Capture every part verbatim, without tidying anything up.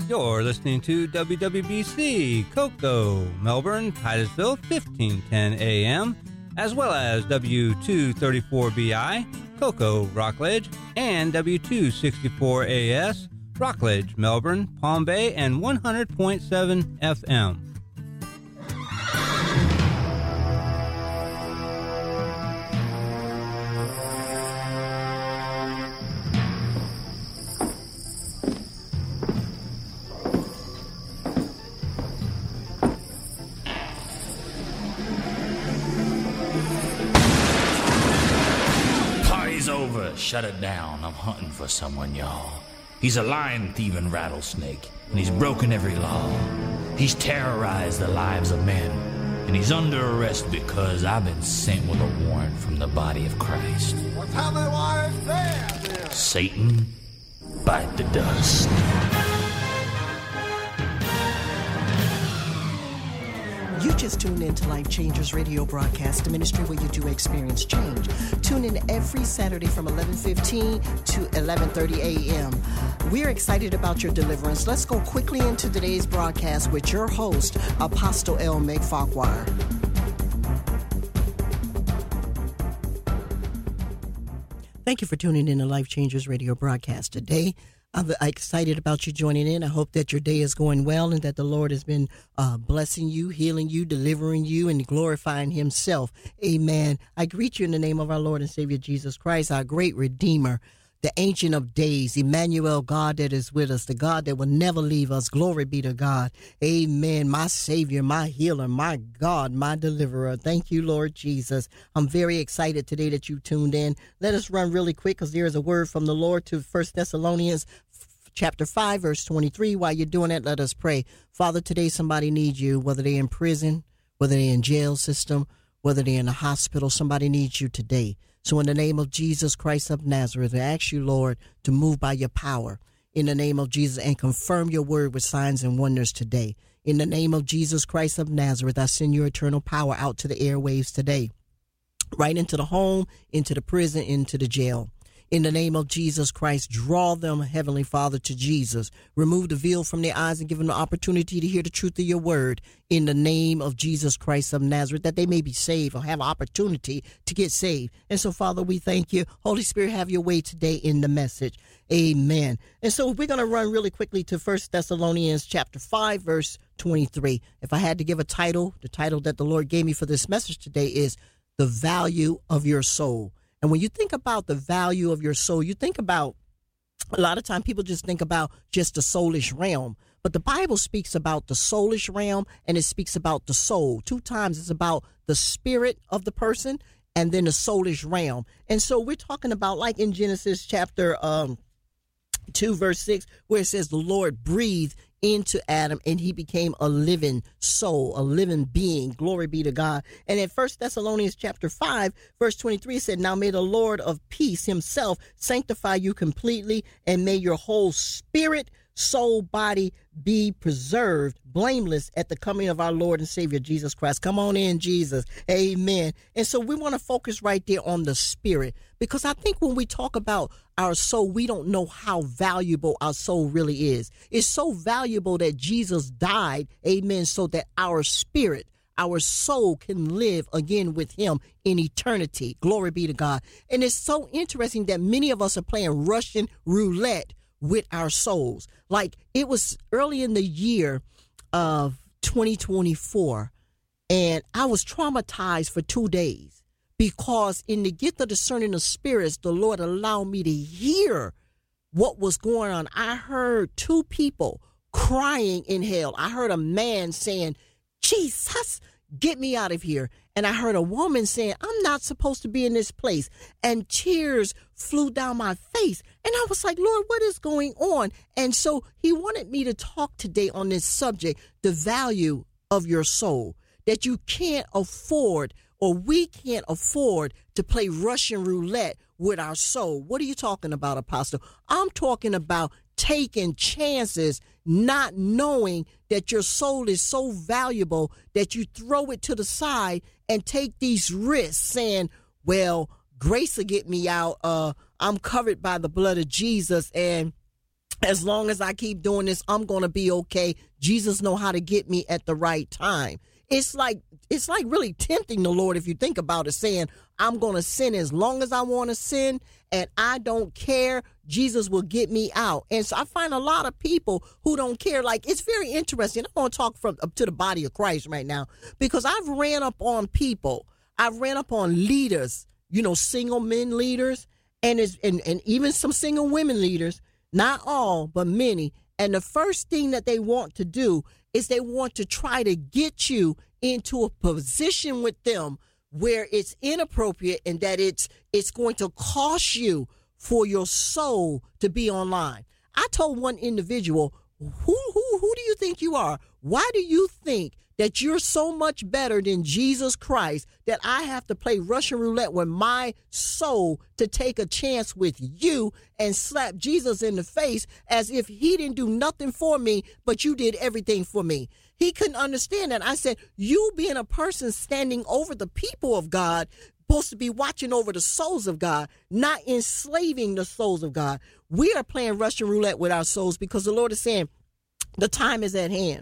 You're listening to W W B C, Cocoa, Melbourne, Titusville, fifteen ten A M, as well as W two thirty-four B I, Cocoa, Rockledge, and W two sixty-four A S, Rockledge, Melbourne, Palm Bay, and one hundred point seven F M. Shut it down. I'm hunting for someone, y'all. He's a lion-thieving rattlesnake, and he's broken every law. He's terrorized the lives of men, and he's under arrest because I've been sent with a warrant from the body of Christ. What's how many wires there, then? Satan, bite the dust. You just tuned in to Life Changers Radio Broadcast, the ministry where you do experience change. Tune in every Saturday from eleven fifteen to eleven thirty A M. We're excited about your deliverance. Let's go quickly into today's broadcast with your host, Apostle L. Meg Farquhar. Thank you for tuning in to Life Changers Radio Broadcast today. I'm excited about you joining in. I hope that your day is going well and that the Lord has been uh, blessing you, healing you, delivering you, and glorifying himself. Amen. I greet you in the name of our Lord and Savior Jesus Christ, our great Redeemer, the Ancient of Days, Emmanuel, God that is with us, the God that will never leave us. Glory be to God. Amen. My Savior, my healer, my God, my deliverer. Thank you, Lord Jesus. I'm very excited today that you tuned in. Let us run really quick because there is a word from the Lord to First Thessalonians chapter five, verse twenty-three. While you're doing that, let us pray. Father, today somebody needs you, whether they're in prison, whether they're in jail system, whether they're in a hospital, somebody needs you today. So in the name of Jesus Christ of Nazareth, I ask you, Lord, to move by your power in the name of Jesus and confirm your word with signs and wonders today. In the name of Jesus Christ of Nazareth, I send your eternal power out to the airwaves today, right into the home, into the prison, into the jail. In the name of Jesus Christ, draw them, Heavenly Father, to Jesus. Remove the veil from their eyes and give them the opportunity to hear the truth of your word. In the name of Jesus Christ of Nazareth, that they may be saved or have an opportunity to get saved. And so, Father, we thank you. Holy Spirit, have your way today in the message. Amen. And so we're going to run really quickly to First Thessalonians chapter five, verse twenty-three. If I had to give a title, the title that the Lord gave me for this message today is The Value of Your Soul. And when you think about the value of your soul, you think about, a lot of time people just think about just the soulish realm. But the Bible speaks about the soulish realm and it speaks about the soul. Two times it's about the spirit of the person and then the soulish realm. And so we're talking about, like in Genesis chapter um, two, verse six, where it says the Lord breathed into Adam and he became a living soul, a living being. Glory be to God. And in First Thessalonians chapter five, verse twenty-three, it said, now may the Lord of peace himself sanctify you completely, and may your whole spirit, soul, body be preserved blameless at the coming of our Lord and Savior Jesus Christ. Come on in, Jesus. Amen. And so we want to focus right there on the spirit, because I think when we talk about our soul, we don't know how valuable our soul really is. It's so valuable that Jesus died, amen, so that our spirit, our soul can live again with him in eternity. Glory be to God. And it's so interesting that many of us are playing Russian roulette with our souls. Like it was early in the year of twenty twenty-four, and I was traumatized for two days because in the gift of discerning of spirits, the Lord allowed me to hear what was going on. I heard two people crying in hell. I heard a man saying, Jesus, get me out of here. And I heard a woman saying, I'm not supposed to be in this place. And tears flew down my face. And I was like, Lord, what is going on? And so he wanted me to talk today on this subject, the value of your soul, that you can't afford, or we can't afford to play Russian roulette with our soul. What are you talking about, Apostle? I'm talking about taking chances, not knowing that your soul is so valuable that you throw it to the side and take these risks saying, well, grace will get me out. Uh, I'm covered by the blood of Jesus and As long as I keep doing this, I'm going to be okay. Jesus know how to get me at the right time. It's like it's like really tempting the Lord if you think about it, saying, I'm going to sin as long as I want to sin, and I don't care. Jesus will get me out. And so I find a lot of people who don't care. Like, it's very interesting. I want to talk from up to the body of Christ right now, because I've ran up on people. I've ran up on leaders, you know, single men leaders, and, it's, and, and even some single women leaders, not all, but many. And the first thing that they want to do is they want to try to get you into a position with them where it's inappropriate and that it's it's going to cost you for your soul to be online. I told one individual, who who who do you think you are? Why do you think that you're so much better than Jesus Christ that I have to play Russian roulette with my soul to take a chance with you and slap Jesus in the face as if he didn't do nothing for me, but you did everything for me? He couldn't understand that. I said, you being a person standing over the people of God, supposed to be watching over the souls of God, not enslaving the souls of God. We are playing Russian roulette with our souls because the Lord is saying the time is at hand.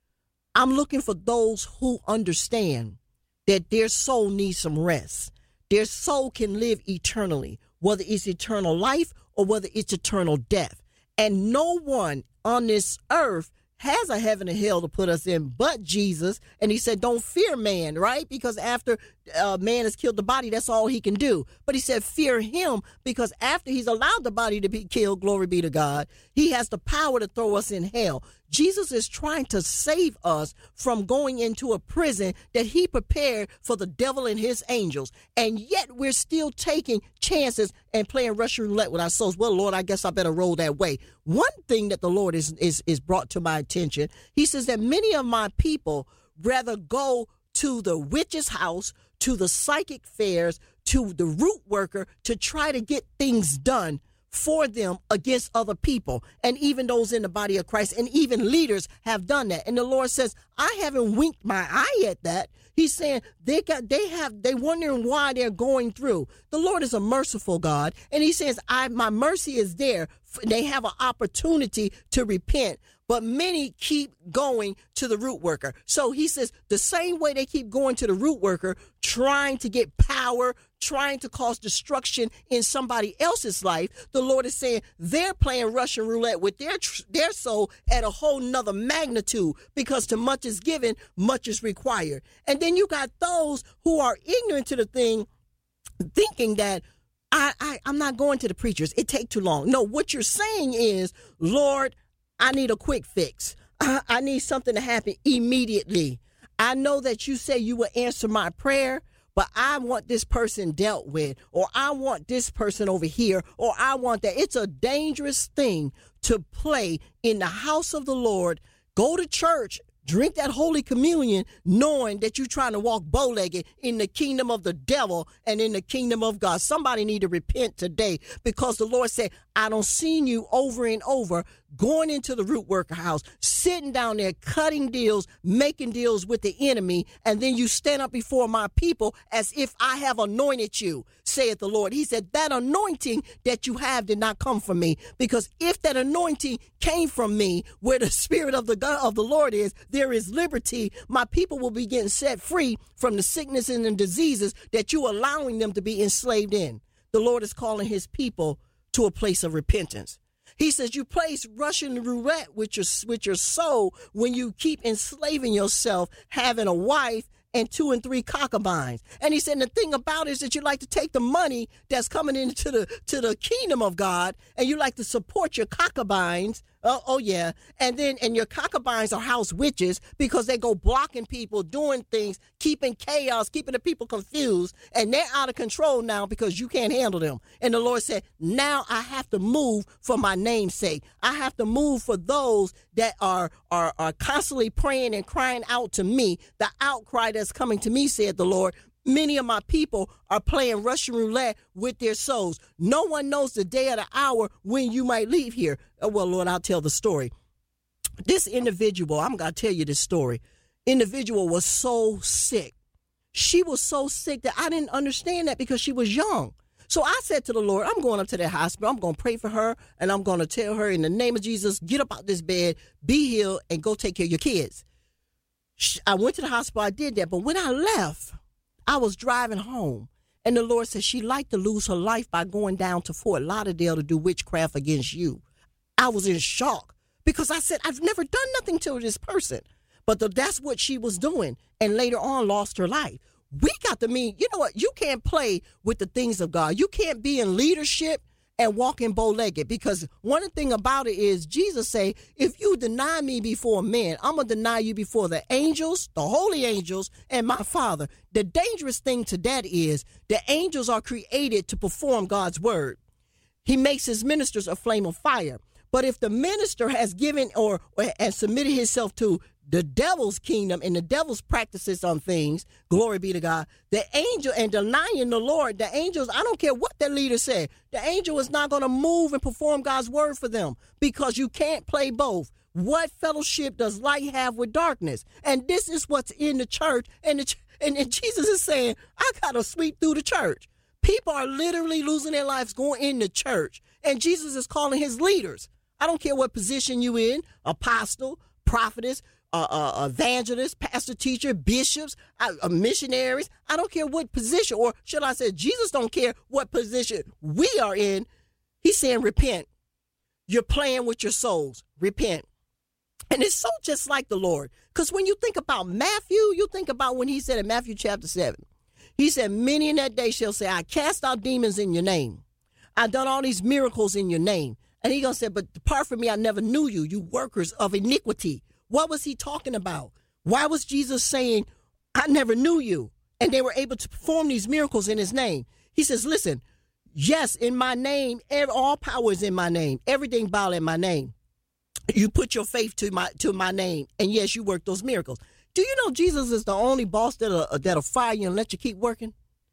I'm looking for those who understand that their soul needs some rest. Their soul can live eternally, whether it's eternal life or whether it's eternal death. And no one on this earth has a heaven and hell to put us in but Jesus. And he said, don't fear man, right? Because after uh, man has killed the body, that's all he can do. But he said, fear him, because after he's allowed the body to be killed, glory be to God, he has the power to throw us in hell. Jesus is trying to save us from going into a prison that he prepared for the devil and his angels. And yet we're still taking chances and playing Russian roulette with our souls. Well, Lord, I guess I better roll that way. One thing that the Lord is, is, is brought to my attention, he says that many of my people rather go to the witch's house, to the psychic fairs, to the root worker to try to get things done for them against other people, and even those in the body of Christ, and even leaders have done that. And the Lord says, I haven't winked my eye at that. He's saying they got, they have, they wondering why they're going through. The Lord is a merciful God, and he says, I, my mercy is there. They have an opportunity to repent, but many keep going to the root worker. So he says the same way they keep going to the root worker, trying to get power, trying to cause destruction in somebody else's life, the Lord is saying they're playing Russian roulette with their their soul at a whole nother magnitude, because to much is given, much is required. And then you got those who are ignorant to the thing, thinking that I, I, I'm not going to the preachers. It take too long. No, what you're saying is, Lord, I need a quick fix. I, I need something to happen immediately. I know that you say you will answer my prayer, but I want this person dealt with, or I want this person over here, or I want that. It's a dangerous thing to play in the house of the Lord, go to church, drink that Holy Communion, knowing that you're trying to walk bow-legged in the kingdom of the devil and in the kingdom of God. Somebody need to repent today, because the Lord said, I don't seen you over and over going into the root worker house, sitting down there, cutting deals, making deals with the enemy, and then you stand up before my people as if I have anointed you, saith the Lord. He said, that anointing that you have did not come from me, because if that anointing came from me, where the Spirit of the God of the Lord is, there is liberty. My people will be getting set free from the sickness and the diseases that you're allowing them to be enslaved in. The Lord is calling his people to a place of repentance. He says you place Russian roulette with your, with your soul when you keep enslaving yourself, having a wife and two and three concubines. And he said the thing about it is that you like to take the money that's coming into the to the kingdom of God, and you like to support your concubines. Oh, oh yeah. And then, and your concubines are house witches, because they go blocking people, doing things, keeping chaos, keeping the people confused. And they're out of control now because you can't handle them. And the Lord said, now I have to move for my name's sake. I have to move for those that are, are, are constantly praying and crying out to me. The outcry that's coming to me, said the Lord. Many of my people are playing Russian roulette with their souls. No one knows the day or the hour when you might leave here. Oh, well, Lord, I'll tell the story. This individual, I'm going to tell you this story. Individual was so sick. She was so sick that I didn't understand that, because she was young. So I said to the Lord, I'm going up to that hospital. I'm going to pray for her, and I'm going to tell her in the name of Jesus, get up out this bed, be healed, and go take care of your kids. I went to the hospital. I did that. But when I left, I was driving home, and the Lord said she'd like to lose her life by going down to Fort Lauderdale to do witchcraft against you. I was in shock because I said, I've never done nothing to this person. But the, that's what she was doing, and later on lost her life. We got to mean, you know what? You can't play with the things of God. You can't be in leadership and walk in bow-legged, because one thing about it is Jesus say, if you deny me before men, I'm going to deny you before the angels, the holy angels, and my Father. The dangerous thing to that is the angels are created to perform God's word. He makes his ministers a flame of fire. But if the minister has given or, or has submitted himself to the devil's kingdom and the devil's practices on things, glory be to God, the angel, and denying the Lord, the angels, I don't care what the leader said, the angel is not going to move and perform God's word for them, because you can't play both. What fellowship does light have with darkness? And this is what's in the church. And, the, and, and Jesus is saying, I got to sweep through the church. People are literally losing their lives going in the church. And Jesus is calling his leaders. I don't care what position you in, apostle, prophetess, Uh, uh, evangelists, pastor, teacher, bishops, uh, uh, missionaries. I don't care what position, or should I say, Jesus don't care what position we are in. He's saying, repent. You're playing with your souls. Repent. And it's so just like the Lord. Because when you think about Matthew, you think about when he said in Matthew chapter seven, he said, many in that day shall say, I cast out demons in your name. I've done all these miracles in your name. And he's going to say, but depart from me, I never knew you, you workers of iniquity. What was he talking about? Why was Jesus saying, I never knew you? And they were able to perform these miracles in his name. He says, listen, yes, in my name, all power is in my name. Everything bow in my name. You put your faith to my to my name, and yes, you work those miracles. Do you know Jesus is the only boss that'll, that'll fire you and let you keep working?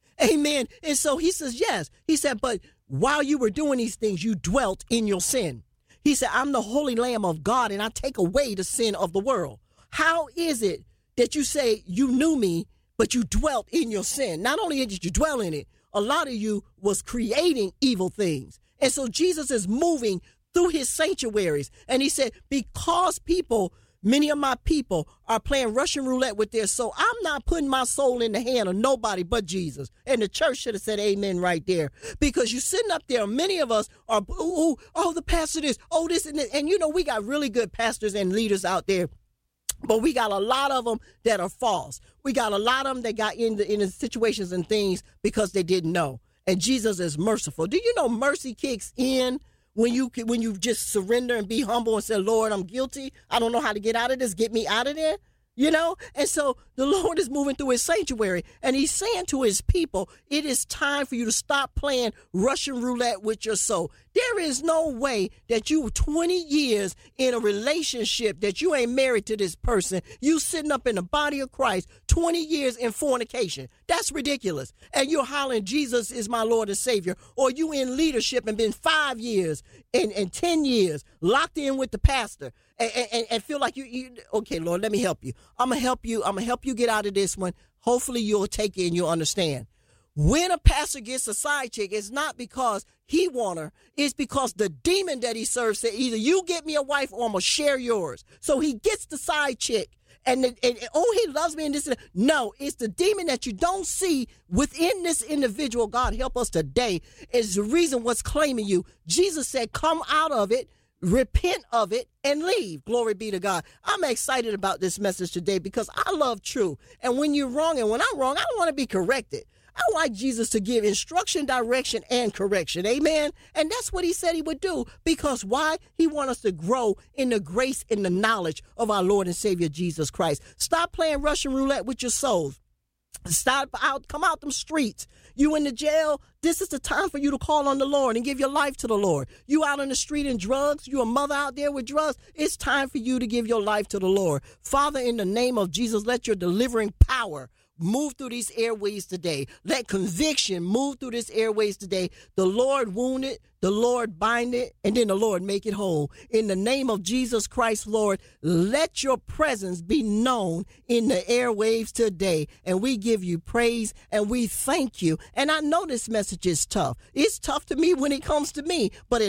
Amen. And so he says, yes. He said, but while you were doing these things, you dwelt in your sin. He said, I'm the holy Lamb of God, and I take away the sin of the world. How is it that you say you knew me, but you dwelt in your sin? Not only did you dwell in it, a lot of you was creating evil things. And so Jesus is moving through his sanctuaries. And he said, because people, many of my people are playing Russian roulette with their soul, I'm not putting my soul in the hand of nobody but Jesus. And the church should have said amen right there. Because you're sitting up there, many of us are, oh, oh, the pastor this, oh, this and this. And you know, we got really good pastors and leaders out there. But we got a lot of them that are false. We got a lot of them that got in the, in the situations and things because they didn't know. And Jesus is merciful. Do you know mercy kicks in when you when you just surrender and be humble and say, Lord, I'm guilty. I don't know how to get out of this. Get me out of there. You know, and so the Lord is moving through his sanctuary, and he's saying to his people, it is time for you to stop playing Russian roulette with your soul. There is no way that you twenty years in a relationship that you ain't married to this person. You sitting up in the body of Christ, twenty years in fornication. That's ridiculous. And you're hollering, Jesus is my Lord and Savior. Or you in leadership and been five years and, and ten years locked in with the pastor. And, and, and feel like you, you, okay, Lord, let me help you. I'm going to help you. I'm going to help you get out of this one. Hopefully you'll take it and you'll understand. When a pastor gets a side chick, it's not because he want her. It's because the demon that he serves said, either you get me a wife or I'm going to share yours. So he gets the side chick. And, and, and oh, he loves me and this. And no, it's the demon that you don't see within this individual. God help us today is the reason what's claiming you. Jesus said, come out of it. Repent of it and leave. Glory be to God. I'm excited about this message today because I love truth. And when you're wrong and when I'm wrong, I don't want to be corrected. I like Jesus to give instruction, direction, and correction. Amen. And that's what he said he would do. Because why? He wants us to grow in the grace and the knowledge of our Lord and Savior, Jesus Christ. Stop playing Russian roulette with your souls. Stop out, come out them streets. You in the jail, this is the time for you to call on the Lord and give your life to the Lord. You out on the street in drugs, you a mother out there with drugs, it's time for you to give your life to the Lord. Father, in the name of Jesus, let your delivering power move through these airways today. Let conviction move through this airways today. The Lord wound it, the Lord bind it, and then the Lord make it whole. In the name of Jesus Christ, Lord, let your presence be known in the airwaves today. And we give you praise and we thank you. And I know this message is tough. It's tough to me when it comes to me, but it